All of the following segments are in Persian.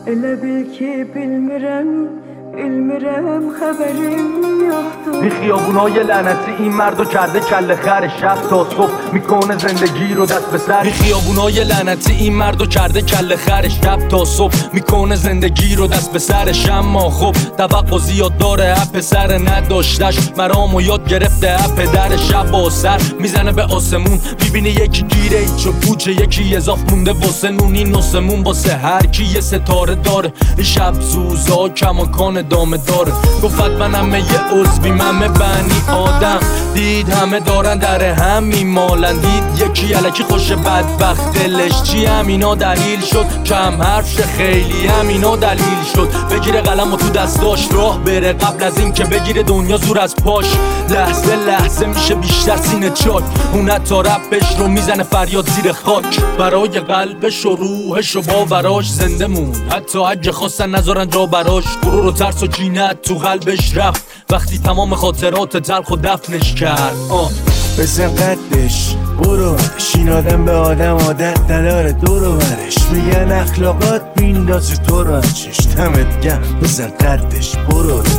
Elə bil ki bilmirəm خبریم yoxdur. این خیابونای لعنتی این مردو کرده کله خر شب تا صبح میکنه زندگی رو دست به سر. این خیابونای لعنتی این مردو کرده کله خر شب تا صبح میکنه زندگی رو دست به سرش. اما خب توقع زیاد داره پسر نداشتش مرامو یاد گرفته پدر شب با سر میزنه به آسمون میبینه یکی گیره ایچ و پوچه یکی اضاف مونده واسه نون. این نسمون واسه هر کی یه ستاره داره. این شب زوزا کماکان دامه داره. گفت من همه یه عضویم همه بنی آدم. دید همه دارن در هم میمالن. دید یکی الکی خوش بدبخت دلش چی همینا دلیل شد. کم حرف شه خیلی همینا دلیل شد. بگیره قلم و تو دستاش راه بره قبل از این که بگیره دنیا زور از پاش. لحظه لحظه میشه بیشتر سینه چاک. اون حتی رپش رو میزنه فریاد زیر خاک. برای قلبش و روحش و باوراش زنده مون. حتی اگه خواستن نذارن جا براش. غرور و ترس و کینت تو قلبش رفت وقتی تمام خاطرات تلخ و دفنش کرد. بزن قدش برو برش. این آدم به آدم عادت نداره دور و برش. میگن اخلاقات بیندازه تو رو چش. دمت گرم بزن قدش برو برش.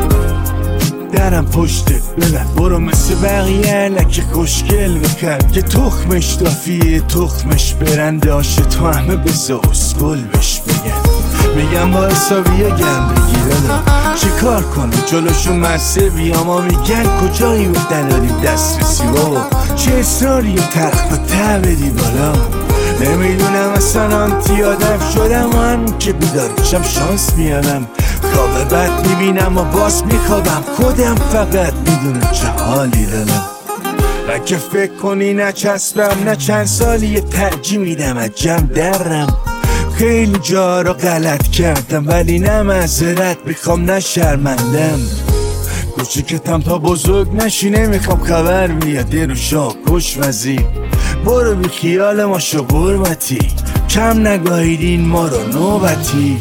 درم پشته ببر برو مثل بقیه لکه خوشگل بکن که تخمش دافیه تخمش برنده آشه تو همه بزا اسکل بش بگن. میگم با حسابیه گم بگیره چه کار کنی جلوشون مرسه بیا. ما میگن کجایی و دلالیم دسترسی بابا. چه اصراری و ترخ و ته بدی بالا. نمیدونم اصلا آنتی آدم شدم من که بیدار بشم شانس میارم. خواب بد میبینم و باز میخوابم خودم فقط میدونم چه حالی دارم. اگه فکر کنی نچسبم نه چند سالی یه ترجیح میدم از جمع درم. خیلی جا رو غلط کردم ولی نه معذرت میخوام نه شرمندم. کوچیکتم تا بزرگ نشی نمیخوام خبر بیاد یه رو شاه کش وزی. برو بی خیال ما شو قربتی کم نگاهیدین ما رو نوبتی.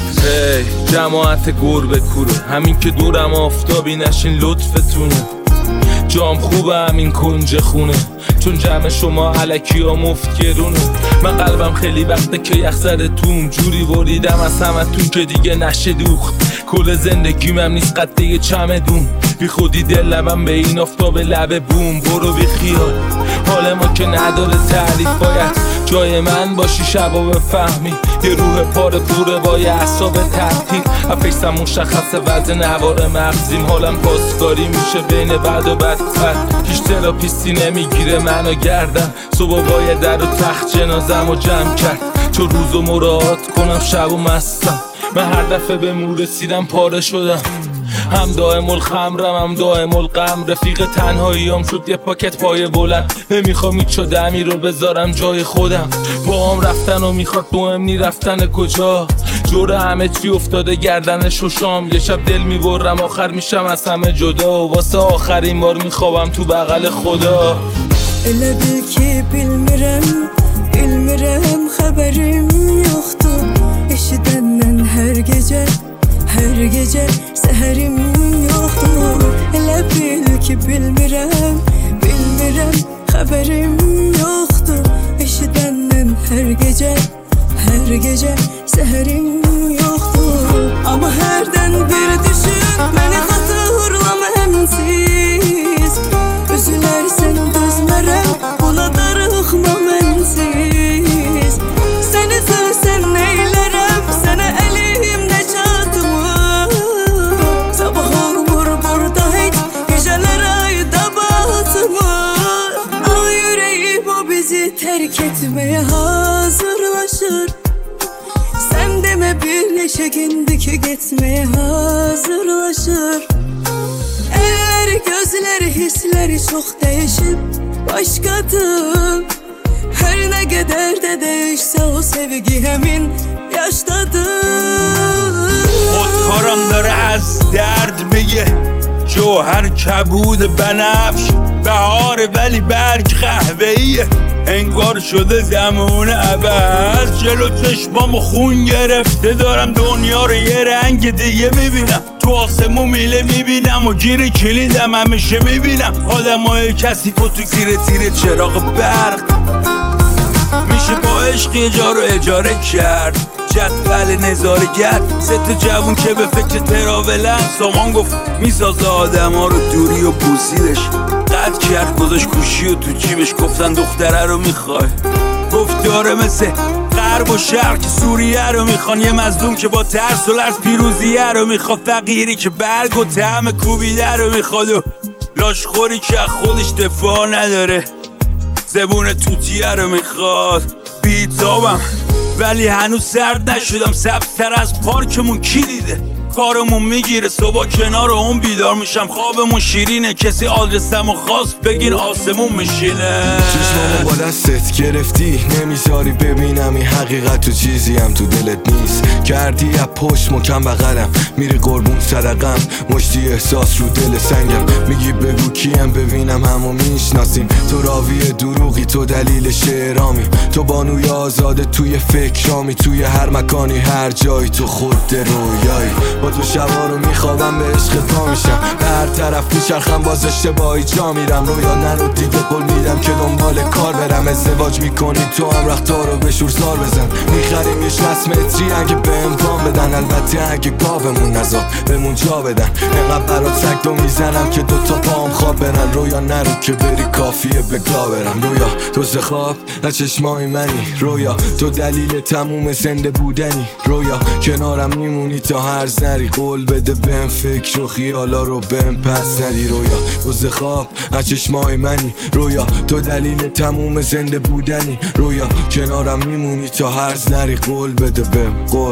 جماعت گربه کوره همین که دورم آفتابی نشین لطفتونه. جام خوبه همین کنج خونه چون جمع شما علکی ها مفت گرونه. من قلبم خیلی وقته که یخ زده توم جوری بریدم از همتون که دیگه نشه دوخت. کل زندگیم هم نیست قد یه چمدون. بی خودی دلم به این آفتاب لبه بوم. برو بی خیال حال ما که نداره تعریف باید جای من باشی شبا بفهمی. یه روح پاره کوره با یه اعصاب تعطیل. افیسم مشخصه وزن نوار مغزیم. حالم پاسکاری میشه بین بد و بدتر. هیچ تراپیستی نمیگیره منو گردن. صبح باید در و تخت جنازم و جمع کرد چون روزو مراعات کنم شب و مستم. من هر دفعه به مو رسیدم پاره شدم. هم دائم الخمرم هم دائم الغم. رفیق تنهاییام شد یه پاکت پای بلند. نمیخوام هیچ دمی رو بذارم جای خودم. با هم رفتن و میخواد مهم نی رفتن کجا. جور همه چی افتاده گردن ششام. یه شب دل میبرم آخر میشم از همه جدا. و واسه آخرین بار میخوابم تو بغل خدا. Elə bil ki bilmirəm xəbərim yoxdur. Eşidəndən hər gecə səhərim yoxdur. Elə bil ki bilmirəm xəbərim yoxdur. Eşidəndən hər gecə səhərim yoxdur. Amma hərdən bir düşün məni xatırlama həmsiz. Üzülərsən dözmərəm buna darıxma mənsiz. Səni sevsən neylərəm sənə əlimdə çatmır. Sabah olmur burada heç gecələr ayda batmır. Al yüreğim o bizi tərk etməyə hazırlaşır. Sən demə bir neçə gündür ki getməyə hazırlaşır. Elleri, gözleri, hisleri çok değişip başkadır. Her ne kadar da değişse o sevgi hemin yaştadır. خودکارم داره از درد میگه جوهر کبود بنفش. بهاره ولی برگ قهوه‌ایه انگار شده زمان عوض. جلو چشمامو خون گرفته دارم دنیا رو یه رنگ دیگه میبینم. تو آسمون میله میبینم و گیر کلیدم همیشه میبینم. آدم های کسی تو زیر چراغ برق میشه باعث عشق یه جا رو اجاره کرد، جدول نظاره‌گر سه تا جوون که به فکر تراولن. سامان گفت میسازه آدم ها رو، دوری و بوسیدش قد کرد گذاشت گوشی و تو جیبش. گفتن دختره رو میخوای؟ گفت داره مثل غرب و شرق که سوریه رو میخوان، یه مظلوم که با ترس و لرز پیروزیه رو میخواد، فقیری که برگ و طعم کوبیده رو میخواد و لاشخوری که خودش دفاع نداره، زبون توتیه رو میخواد. بیتابم ولی هنوز سرد نشدم، سبزتر از پارکمون کی دیده؟ کارمون میگیره صبح کنار اون بیدار میشم، خوابمون شیرینه کسی آدرسمو خواست بگین آسمون میشینه. چشمامو با دستت گرفتی نمیذاری ببینم این حقیقت تو چیزی هم تو دلت نیست، کردی از پشت مکم بغلم میری قربون صدقم، مشتی احساس رو دل سنگم، میگی بگو کیم ببینم همو میشناسیم، تو راوی دروغی تو دلیل شعرامی، تو بانوی آزاده توی فکرامی، توی هر مکانی هر جایی تو خود رویایی، با تو شبا رو میخوابم به عشق پا میشم، هر طرف میچرخم باز اشتباهی جا میرم، رویا نرو دیگه قول میدم که دنبال کار برم، ازدواج میکنی تو هم رختار رو به شورزار بزن، میخریم یه 60 متری اگه به امکان بدن، البته اگه گاومون نزاد بهمون جا بدن، انقدر برات سگدو میزنم که دوتا پام خواب برن، رویا نرو که بری کافیه به گا برم، رویا تو خواب نه چشمای منی، رویا تو دلیل تموم زنده بودنی، رویا کنارم میمونی تا هر نری، قول بده بهم فکر و خیالا رو بهم پس ندی، رویا تو خواب از چشمای منی، رویا تو دلیل تموم زنده بودنی، رویا کنارم میمونی تا هرز نری، قول bede bem gol.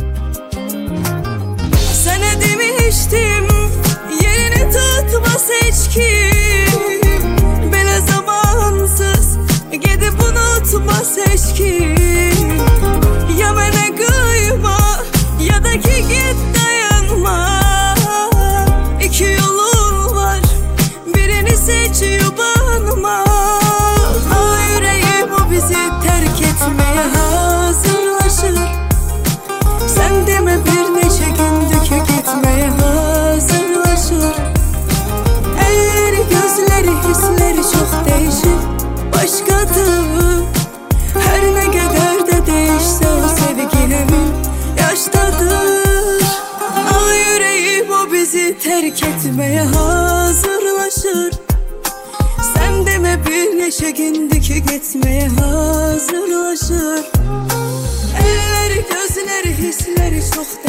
Sana demiştim yerini tutmaz hiç kim, bile zamansız gidip unutmaz hiç kim. Ya bana kıyma ya da ki git dayanma, İki yolun var birini seç yubanma. Al yüreğim o bizi terk etmeye hazırlaşır. Sen deme bir neçe gündür ki gitmeye hazırlaşır. Elleri gözleri hisleri çok değişir, başkadır. Her ne kadar da değişse o sevgilimin yaştadır. Al yüreğim o bizi terk etmeye hazırlaşır. Sen deme bir neçe gündür ki gitmeye hazırlaşır. Elleri gözleri hisleri çok